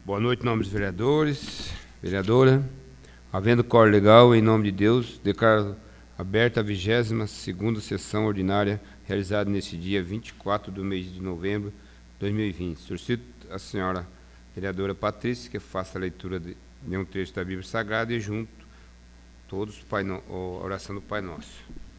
Boa noite, em nome dos vereadores, vereadora. Havendo quórum legal, em nome de Deus, declaro aberta a 22ª sessão ordinária, realizada neste dia 24 do mês de novembro de 2020. Solicito a senhora vereadora Patrícia que faça a leitura de um trecho da Bíblia Sagrada e junto todos a oração do Pai Nosso.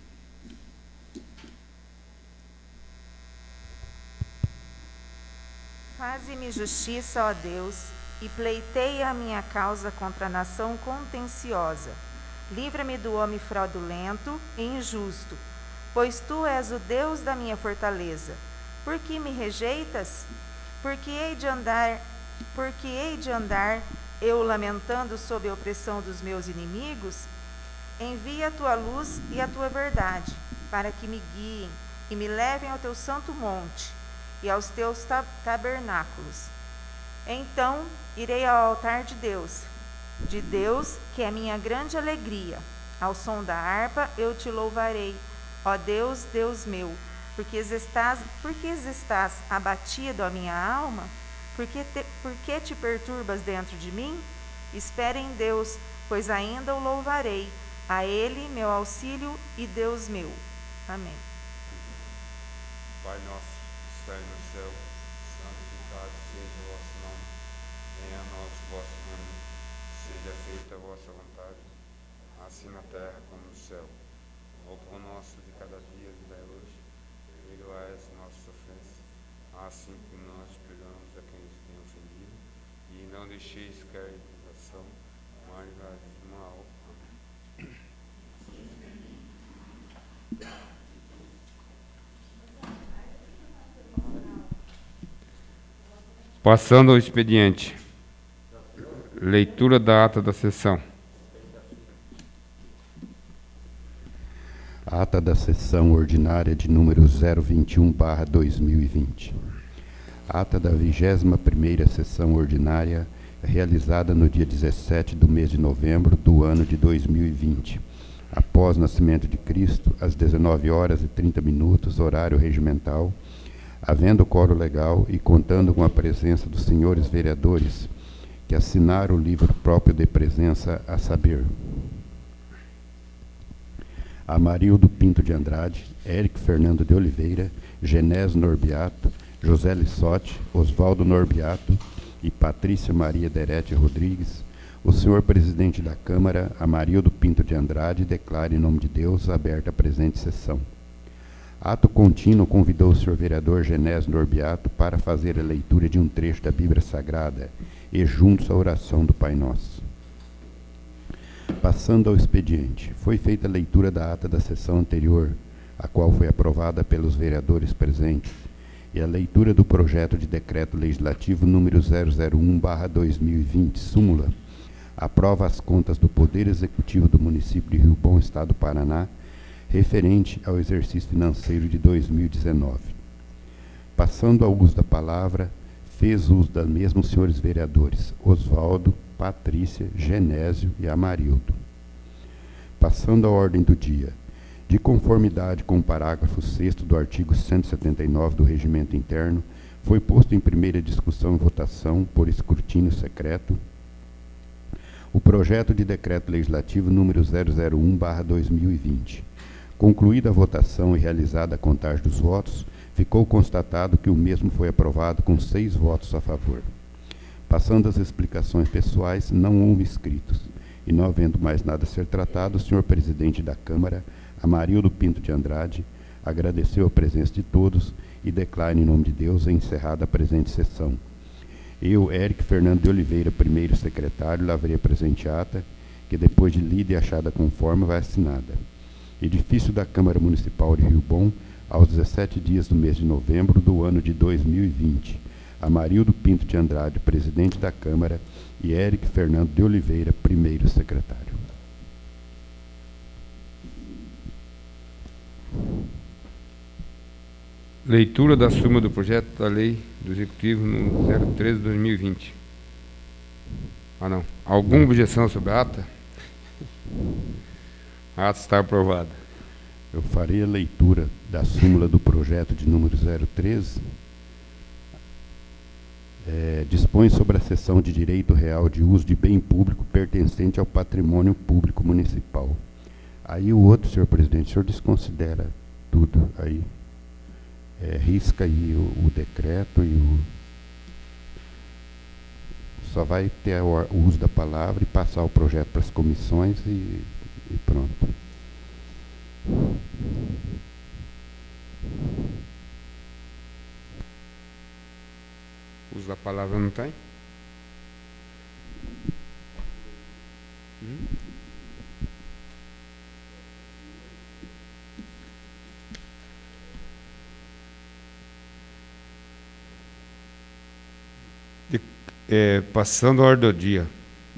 Faze-me justiça, ó Deus, e pleiteia a minha causa contra a nação contenciosa. Livra-me do homem fraudulento e injusto, pois tu és o Deus da minha fortaleza. Por que me rejeitas? Por que hei de andar eu lamentando sob a opressão dos meus inimigos? Envia a tua luz e a tua verdade, para que me guiem e me levem ao teu santo monte e aos teus tabernáculos. Então irei ao altar de Deus que é minha grande alegria. Ao som da harpa eu te louvarei, ó Deus, Deus meu, porque estás abatido, a minha alma? Por que te perturbas dentro de mim? Espere em Deus, pois ainda o louvarei, a Ele, meu auxílio e Deus meu. Amém. Pai nosso, que estais no céu, santificado seja o vosso nome. Venha a nós o vosso reino. Seja feita a vossa vontade, assim na terra como no céu. O pão nosso de cada dia nos dai hoje. Perdoai as nossas ofensas, assim como nós perdoamos a quem nos tem ofendido. E não deixeis cair em tentação, mas livrai-nos do mal. Passando ao expediente. Leitura da ata da sessão. Ata da sessão ordinária de número 021/2020. Ata da 21ª sessão ordinária, realizada no dia 17 do mês de novembro do ano de 2020, após o nascimento de Cristo, às 19h30, horário regimental, havendo quórum legal e contando com a presença dos senhores vereadores, que assinaram o livro próprio de presença, a saber: Amarildo Pinto de Andrade, Érico Fernando de Oliveira, Genésio Norbiato, José Lissotti, Oswaldo Norbiato e Patrícia Maria Derete Rodrigues. O senhor presidente da Câmara, Amarildo Pinto de Andrade, declara em nome de Deus aberta a presente sessão. Ato contínuo convidou o senhor vereador Genésio Norbiato para fazer a leitura de um trecho da Bíblia Sagrada e juntos a oração do Pai Nosso. Passando ao expediente, foi feita a leitura da ata da sessão anterior, a qual foi aprovada pelos vereadores presentes, e a leitura do projeto de decreto legislativo número 001/2020, súmula, aprova as contas do Poder Executivo do município de Rio Bom, Estado do Paraná, referente ao exercício financeiro de 2019. Passando ao uso da palavra, fez uso da mesma os senhores vereadores Oswaldo, Patrícia, Genésio e Amarildo. Passando à ordem do dia, de conformidade com o parágrafo 6º do artigo 179 do Regimento Interno, foi posto em primeira discussão e votação, por escrutínio secreto, o projeto de decreto legislativo número 001/2020. Concluída a votação e realizada a contagem dos votos, ficou constatado que o mesmo foi aprovado com 6 votos a favor. Passando às explicações pessoais, não houve inscritos, e não havendo mais nada a ser tratado, o senhor presidente da Câmara, Amarildo Pinto de Andrade, agradeceu a presença de todos e declara em nome de Deus encerrada a presente sessão. Eu, Érico Fernando de Oliveira, primeiro secretário, lavrei a presente ata, que depois de lida e achada conforme, vai assinada. Edifício da Câmara Municipal de Rio Bom, aos 17 dias do mês de novembro do ano de 2020. Amarildo Pinto de Andrade, presidente da Câmara, e Érico Fernando de Oliveira, primeiro secretário. Leitura da súmula do projeto da lei do Executivo no 013/2020. Não. Alguma objeção sobre a ata? A ata está aprovada. Eu farei a leitura da súmula do projeto de número 013. dispõe sobre a cessão de direito real de uso de bem público pertencente ao patrimônio público municipal. Aí o outro, senhor presidente, o senhor desconsidera tudo aí. Risca aí o decreto e só vai ter o uso da palavra e passar o projeto para as comissões e pronto. O uso da palavra não tem? Passando a ordem do dia.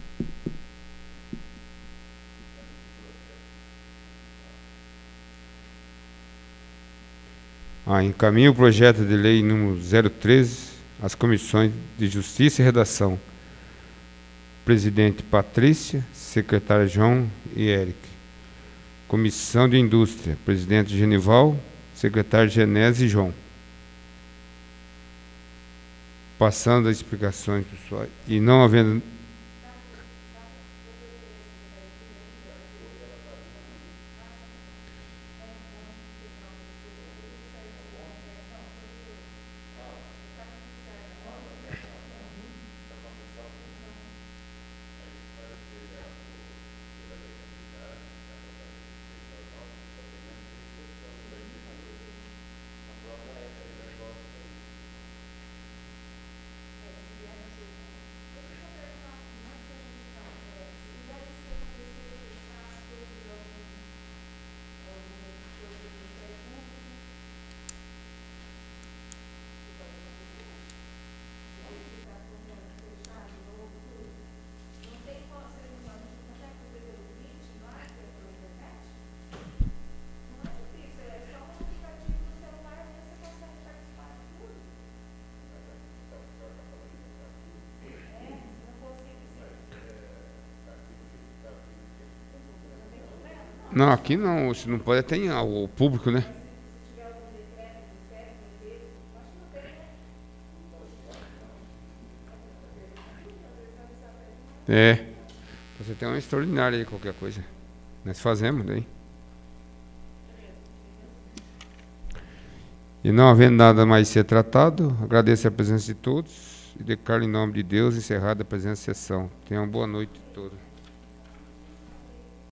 Encaminho o projeto de lei número 013 às comissões de Justiça e Redação. Presidente Patrícia, secretário João e Eric. Comissão de Indústria, presidente Genival, secretário Genésio e João. Passando as explicações, pessoal, e não havendo... Não, aqui não, se não pode, tem o público, né? Você tem uma extraordinária aí, qualquer coisa. Nós fazemos daí. E não havendo nada mais a ser tratado, agradeço a presença de todos e declaro em nome de Deus encerrada a presente sessão. Tenham uma boa noite a todos.